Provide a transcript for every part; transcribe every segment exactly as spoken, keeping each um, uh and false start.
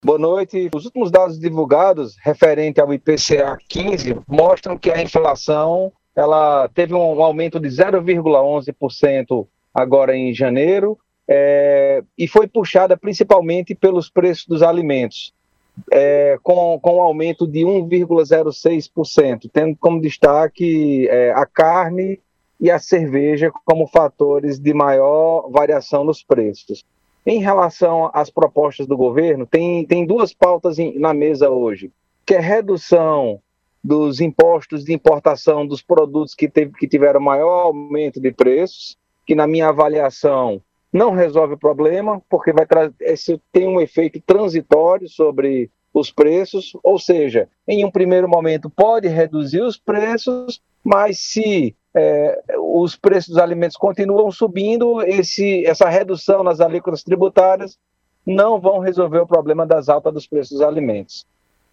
Boa noite. Os últimos dados divulgados referente ao I P C A quinze mostram que a inflação ela teve um aumento de zero vírgula onze por cento agora em janeiro é, e foi puxada principalmente pelos preços dos alimentos, é, com, com um aumento de um vírgula zero seis por cento, tendo como destaque é, a carne e a cerveja como fatores de maior variação nos preços. Em relação às propostas do governo, tem, tem duas pautas em, na mesa hoje, que é redução dos impostos de importação dos produtos que, teve, que tiveram maior aumento de preços, que na minha avaliação não resolve o problema, porque vai trazer, esse tem um efeito transitório sobre os preços, ou seja, em um primeiro momento pode reduzir os preços, mas se é, os preços dos alimentos continuam subindo, esse, essa redução nas alíquotas tributárias não vão resolver o problema das altas dos preços dos alimentos.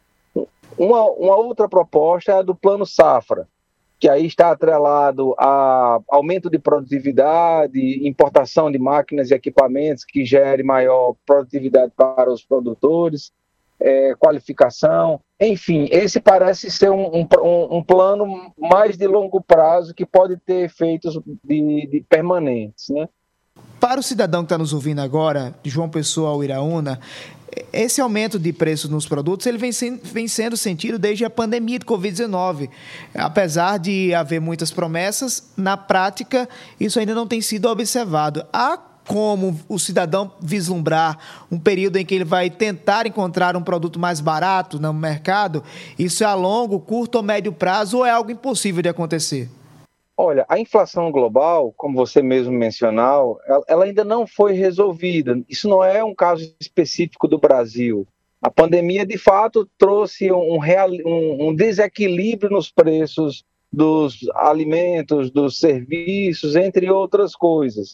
Uma, uma outra proposta é a do Plano Safra, que aí está atrelado a aumento de produtividade, importação de máquinas e equipamentos que gere maior produtividade para os produtores, É, qualificação, enfim, esse parece ser um, um, um plano mais de longo prazo que pode ter efeitos de, de permanentes, né? Para o cidadão que está nos ouvindo agora, de João Pessoa ao Iraúna, esse aumento de preços nos produtos ele vem, sem, vem sendo sentido desde a pandemia de covid dezenove. Apesar de haver muitas promessas, na prática isso ainda não tem sido observado. Há como o cidadão vislumbrar um período em que ele vai tentar encontrar um produto mais barato no mercado? Isso é a longo, curto ou médio prazo ou é algo impossível de acontecer? Olha, a inflação global, como você mesmo mencionou, ela ainda não foi resolvida. Isso não é um caso específico do Brasil. A pandemia, de fato, trouxe um, real, um, um desequilíbrio nos preços dos alimentos, dos serviços, entre outras coisas.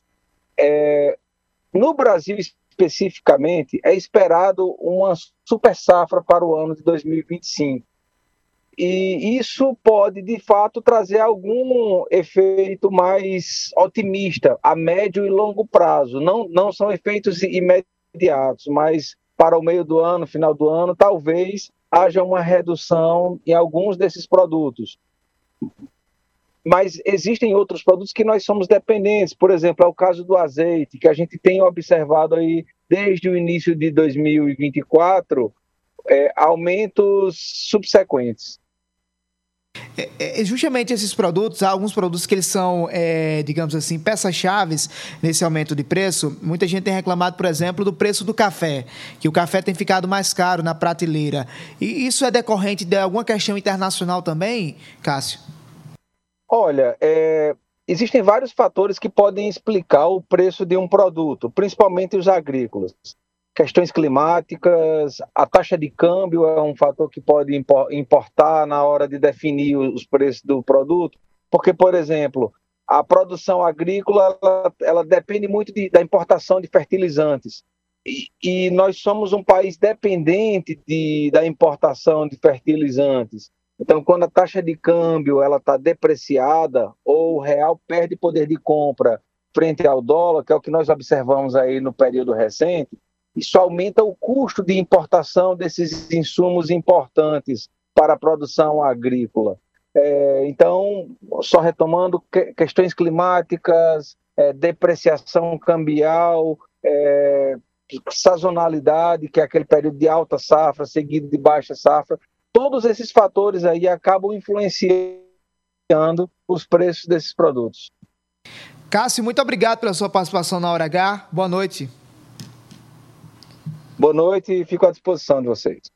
É, no Brasil, especificamente, é esperado uma super safra para o ano de dois mil e vinte e cinco. E isso pode, de fato, trazer algum efeito mais otimista a médio e longo prazo. Não, não são efeitos imediatos, mas para o meio do ano, final do ano, talvez haja uma redução em alguns desses produtos. Mas existem outros produtos que nós somos dependentes. Por exemplo, é o caso do azeite, que a gente tem observado aí desde o início de dois mil e vinte e quatro, é, aumentos subsequentes. É, é, justamente esses produtos, há alguns produtos que eles são, é, digamos assim, peças-chave nesse aumento de preço. Muita gente tem reclamado, por exemplo, do preço do café, que o café tem ficado mais caro na prateleira. E isso é decorrente de alguma questão internacional também, Cássio? Olha, é, existem vários fatores que podem explicar o preço de um produto, principalmente os agrícolas. Questões climáticas, a taxa de câmbio é um fator que pode importar na hora de definir os preços do produto, porque, por exemplo, a produção agrícola ela, ela depende muito de, da importação de fertilizantes. E, e nós somos um país dependente de, da importação de fertilizantes. Então, quando a taxa de câmbio ela está depreciada ou o real perde poder de compra frente ao dólar, que é o que nós observamos aí no período recente, isso aumenta o custo de importação desses insumos importantes para a produção agrícola. É, então, só retomando, que, questões climáticas, é, depreciação cambial, é, sazonalidade, que é aquele período de alta safra seguido de baixa safra, todos esses fatores aí acabam influenciando os preços desses produtos. Cássio, muito obrigado pela sua participação na Hora H. Boa noite. Boa noite e fico à disposição de vocês.